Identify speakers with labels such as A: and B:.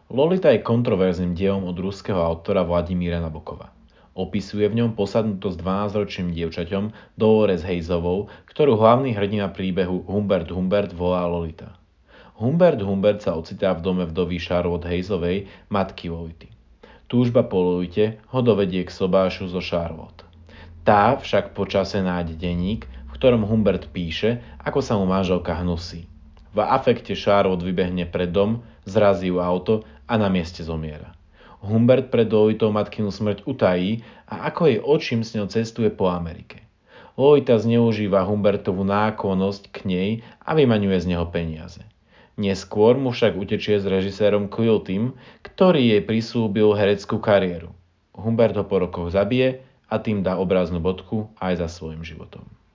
A: Lolita je kontroverzným dielom od ruského autora Vladimíra Nabokova. Opisuje v ňom posadnutosť 12-ročným dievčaťom Dolores Haysovou, ktorú hlavný hrdina príbehu Humbert Humbert volá Lolita. Humbert Humbert sa ocitá v dome vdovy Charlotte Haysovej, matky Lolity. Túžba po Lolite ho dovedie k sobášu zo Charlotte. Tá však počase nájde denník, v ktorom Humbert píše, ako sa mu manželka hnusí. V afekte Charlotte vybehne pred dom, zrazí ju auto a na mieste zomiera. Humbert pred Lolitou matkinu smrť utají a ako jej očím s ňou cestuje po Amerike. Lolita zneužíva Humbertovú náklonnosť k nej a vymaňuje z neho peniaze. Neskôr mu však utečie s režisérom Quiltym, ktorý jej prislúbil hereckú kariéru. Humbert ho po rokoch zabije a tým dá obráznú bodku aj za svojím životom.